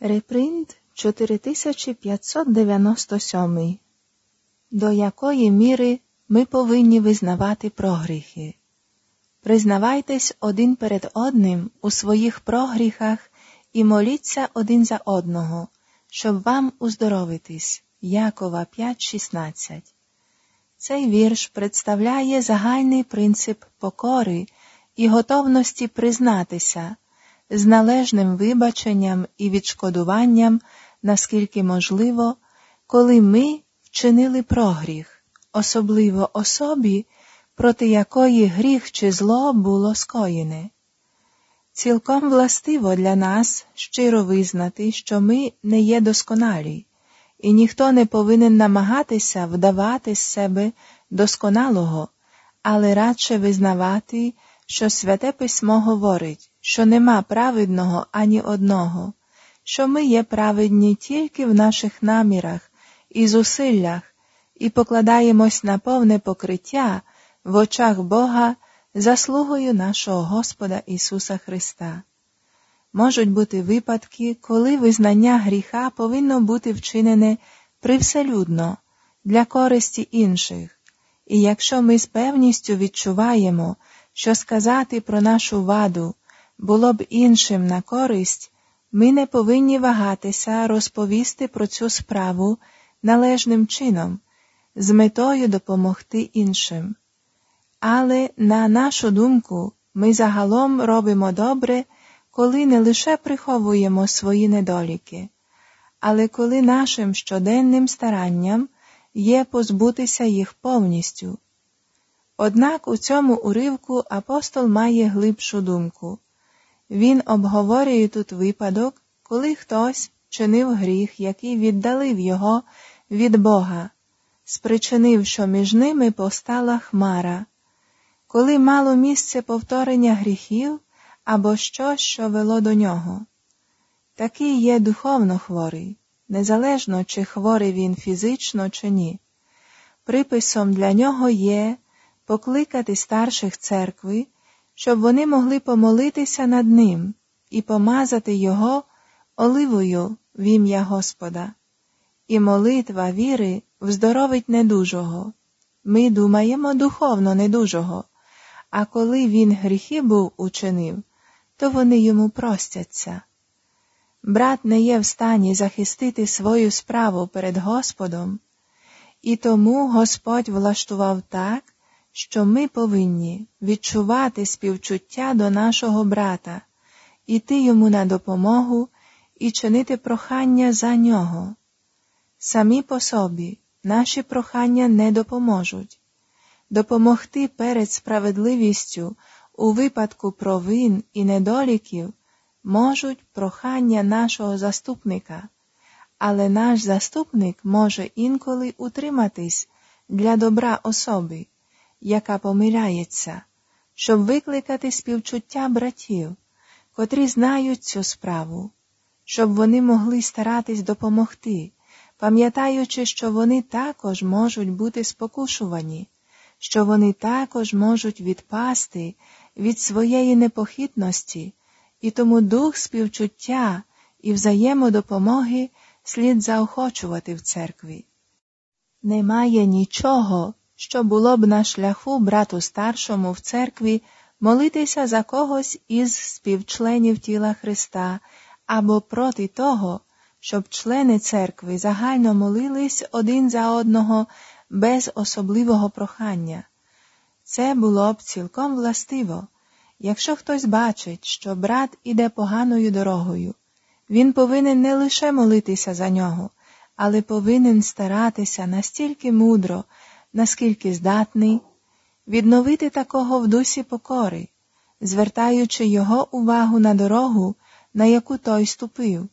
Репринт 4597. До якої міри ми повинні визнавати прогріхи? Признавайтесь один перед одним у своїх прогріхах і моліться один за одного, щоб вам уздоровитись. Якова 5:16. Цей вірш представляє загальний принцип покори і готовності признатися з належним вибаченням і відшкодуванням, наскільки можливо, коли ми вчинили прогріх, особливо особі, проти якої гріх чи зло було скоєне. Цілком властиво для нас щиро визнати, що ми не є досконалі, і ніхто не повинен намагатися вдавати з себе досконалого, але радше визнавати, що Святе Письмо говорить, що нема праведного ані одного, що ми є праведні тільки в наших намірах і зусиллях, і покладаємось на повне покриття в очах Бога заслугою нашого Господа Ісуса Христа. Можуть бути випадки, коли визнання гріха повинно бути вчинене привселюдно, для користі інших, і якщо ми з певністю відчуваємо, що сказати про нашу ваду було б іншим на користь, ми не повинні вагатися розповісти про цю справу належним чином, з метою допомогти іншим. Але, на нашу думку, ми загалом робимо добре, коли не лише приховуємо свої недоліки, але коли нашим щоденним старанням є позбутися їх повністю. Однак у цьому уривку апостол має глибшу думку. Він обговорює тут випадок, коли хтось чинив гріх, який віддалив його від Бога, спричинив, що між ними повстала хмара, коли мало місце повторення гріхів або щось, що вело до нього. Такий є духовно хворий, незалежно, чи хворий він фізично, чи ні. Приписом для нього є покликати старших церкви, щоб вони могли помолитися над ним і помазати його оливою в ім'я Господа. І молитва віри вздоровить недужого. Ми думаємо духовно недужого, а коли він гріхи був учинив, то вони йому простяться. Брат не є в стані захистити свою справу перед Господом, і тому Господь влаштував так, що ми повинні відчувати співчуття до нашого брата, іти йому на допомогу і чинити прохання за нього. Самі по собі наші прохання не допоможуть. Допомогти перед справедливістю у випадку провин і недоліків можуть прохання нашого заступника, але наш заступник може інколи утриматись для добра особи, яка помиляється, щоб викликати співчуття братів, котрі знають цю справу, щоб вони могли старатись допомогти, пам'ятаючи, що вони також можуть бути спокушувані, що вони також можуть відпасти від своєї непохитності, і тому дух співчуття і взаємодопомоги слід заохочувати в церкві. Немає нічого, що було б на шляху брату старшому в церкві молитися за когось із співчленів тіла Христа або проти того, щоб члени церкви загально молились один за одного без особливого прохання. Це було б цілком властиво. Якщо хтось бачить, що брат іде поганою дорогою, він повинен не лише молитися за нього, але повинен старатися настільки мудро, наскільки здатний, відновити такого в дусі покори, звертаючи його увагу на дорогу, на яку той ступив.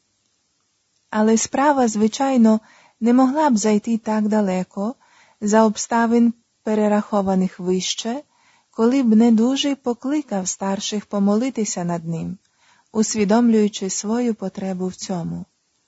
Але справа, звичайно, не могла б зайти так далеко, за обставин, перерахованих вище, коли б недужий покликав старших помолитися над ним, усвідомлюючи свою потребу в цьому.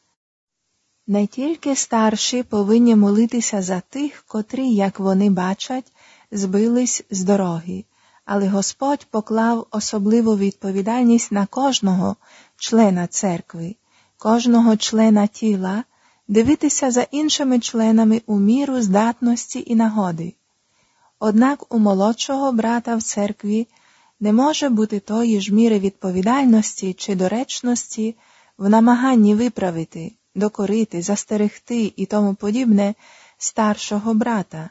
Не тільки старші повинні молитися за тих, котрі, як вони бачать, збились з дороги, але Господь поклав особливу відповідальність на кожного члена церкви, кожного члена тіла дивитися за іншими членами у міру здатності і нагоди. Однак у молодшого брата в церкві не може бути тої ж міри відповідальності чи доречності в намаганні виправити, докорити, застерегти і тому подібне старшого брата.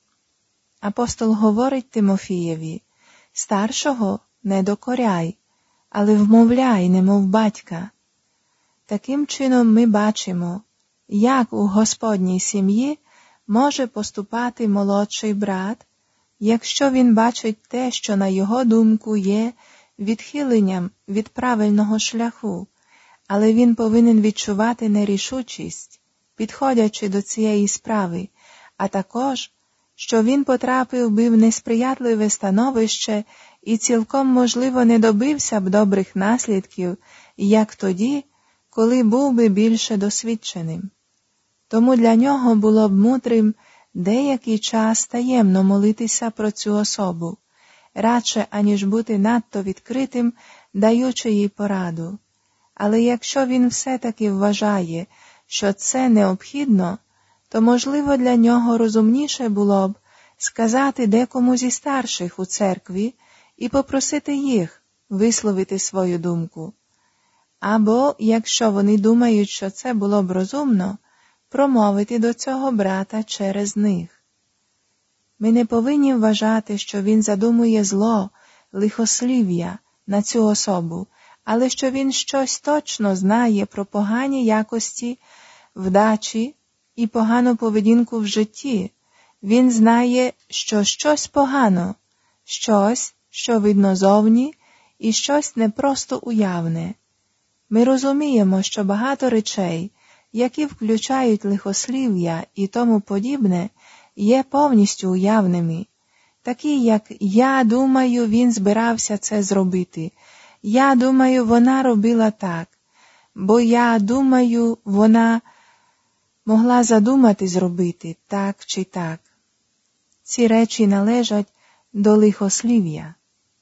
Апостол говорить Тимофієві: старшого не докоряй, але вмовляй, немов батька. Таким чином ми бачимо, як у Господній сім'ї може поступати молодший брат, якщо він бачить те, що, на його думку, є відхиленням від правильного шляху, але він повинен відчувати нерішучість, підходячи до цієї справи, а також, що він потрапив би в несприятливе становище і цілком, можливо, не добився б добрих наслідків, як тоді, коли був би більше досвідченим. Тому для нього було б мудрим деякий час таємно молитися про цю особу, радше аніж бути надто відкритим, даючи їй пораду. Але якщо він все-таки вважає, що це необхідно, то, можливо, для нього розумніше було б сказати декому зі старших у церкві і попросити їх висловити свою думку. Або, якщо вони думають, що це було б розумно, промовити до цього брата через них. Ми не повинні вважати, що він задумує зло, лихослів'я на цю особу, але що він щось точно знає про погані якості вдачі і погану поведінку в житті. Він знає, що щось погано, щось, що видно зовні, і щось не просто уявне. Ми розуміємо, що багато речей, які включають лихослів'я і тому подібне, є повністю уявними, такі як «я думаю, він збирався це зробити», «я думаю, вона робила так», бо «я думаю, вона могла задумати зробити так чи так». Ці речі належать до лихослів'я.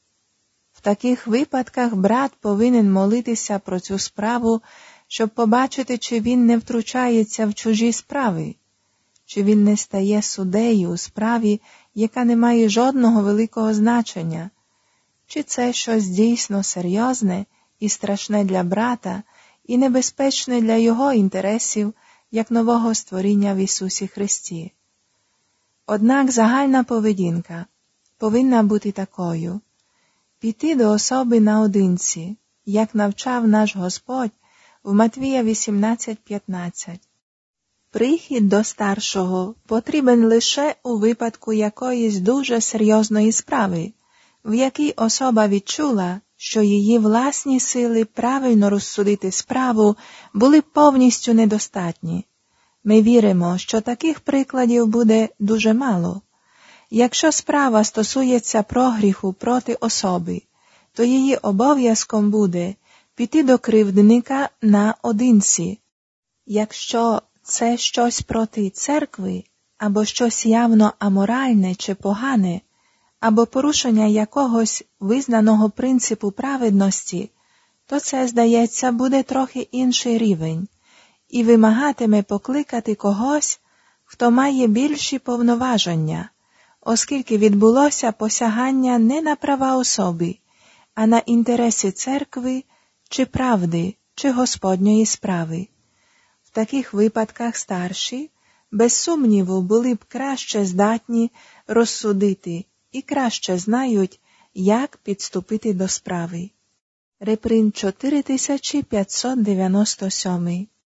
В таких випадках брат повинен молитися про цю справу, щоб побачити, чи він не втручається в чужі справи, чи він не стає суддею у справі, яка не має жодного великого значення, чи це щось дійсно серйозне і страшне для брата і небезпечне для його інтересів, як нового створіння в Ісусі Христі. Однак загальна поведінка повинна бути такою: піти до особи наодинці, як навчав наш Господь в Матвія 18:15. Прихід до старшого потрібен лише у випадку якоїсь дуже серйозної справи, в якій особа відчула, що її власні сили правильно розсудити справу були повністю недостатні. Ми віримо, що таких прикладів буде дуже мало. Якщо справа стосується прогріху проти особи, то її обов'язком буде піти до кривдника наодинці. Якщо це щось проти церкви, або щось явно аморальне чи погане, або порушення якогось визнаного принципу праведності, то це, здається, буде трохи інший рівень і вимагатиме покликати когось, хто має більші повноваження, оскільки відбулося посягання не на права особи, а на інтереси церкви чи правди, чи Господньої справи. В таких випадках старші, без сумніву, були б краще здатні розсудити і краще знають, як підступити до справи. Репринт 4597